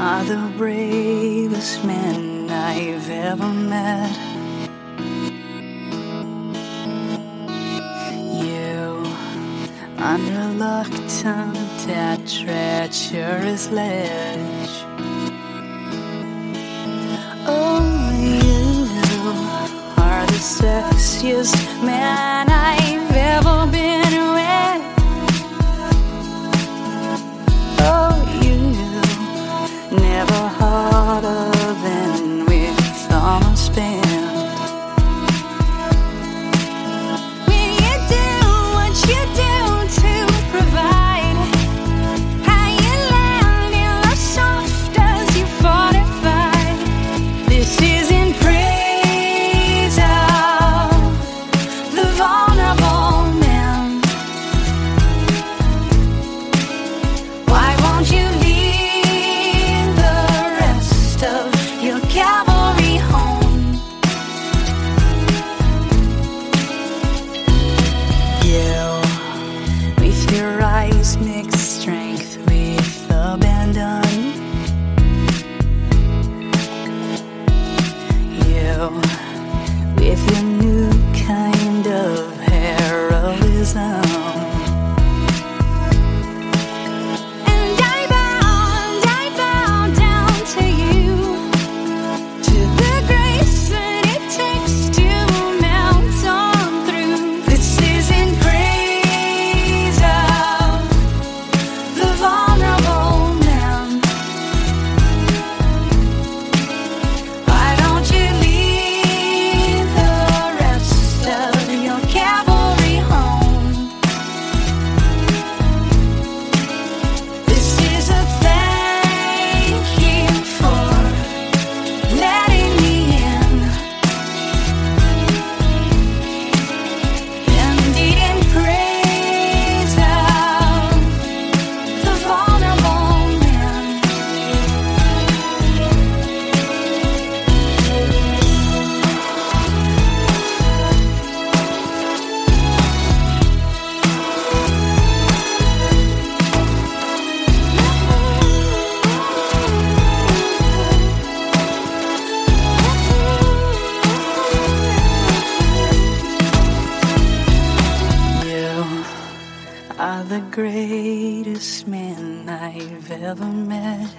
are the bravest man I've ever met. You, unreluctant at treacherous ledge. Oh, you are the sexiest man I've ever been with. Oh, you never harder than with thumb spin. When you do what you do to provide, how you land in love soft as you fortify. This is in praise of the vulnerable man. Why won't you leave the rest of your cavalry home? You, with your eyes mix strength with abandon. You, with your new kind of heroism. And I bow down to you, to the grace that it takes to mount on through. This is in praise of the vulnerable man. Why don't you leave the rest of your cavalry home? This is a thank you for letting me in. Indeed, in praise of the vulnerable man. You are the greatest man I've ever met.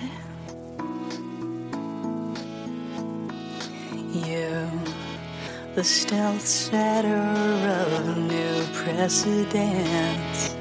You, the stealth setter of new precedents.